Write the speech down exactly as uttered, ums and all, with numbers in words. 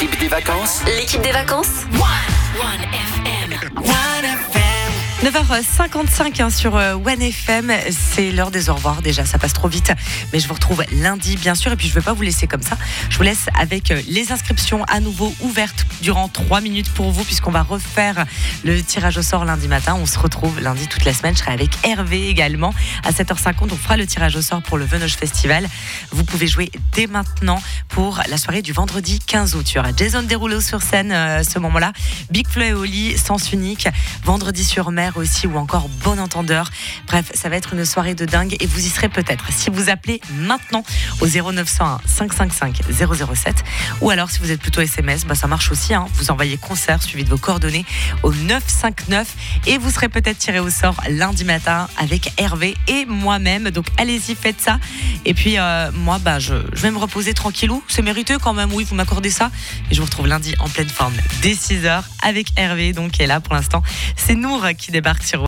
L'équipe des vacances. L'équipe des vacances. One F M. One F M. neuf heures cinquante-cinq hein, sur One F M, c'est l'heure des au revoir déjà, ça passe trop vite, mais je vous retrouve lundi bien sûr, et puis je ne vais pas vous laisser comme ça, je vous laisse avec les inscriptions à nouveau ouvertes durant trois minutes pour vous, puisqu'on va refaire le tirage au sort lundi matin. On se retrouve lundi toute la semaine, je serai avec Hervé également à sept heures cinquante, on fera le tirage au sort pour le Venoge Festival. Vous pouvez jouer dès maintenant pour la soirée du vendredi quinze août. Il y aura Jason Derulo sur scène à euh, ce moment-là, Big Flo et Oli, Sens Unique, Vendredi sur Mer aussi, ou encore Bon Entendeur. Bref, ça va être une soirée de dingue et vous y serez peut-être si vous appelez maintenant au zéro neuf cent un cinq cent cinquante-cinq zéro zéro sept, ou alors si vous êtes plutôt S M S, bah ça marche aussi, hein. Vous envoyez concert suivi de vos coordonnées au neuf cinq neuf et vous serez peut-être tiré au sort lundi matin avec Hervé et moi-même. Donc allez-y, faites ça. Et puis euh, moi, bah je, je vais me reposer tranquillou. C'est mérité quand même, oui, vous m'accordez ça. Et je vous retrouve lundi en pleine forme dès six heures avec Hervé, donc qui est là pour l'instant. C'est Nour qui débarque sur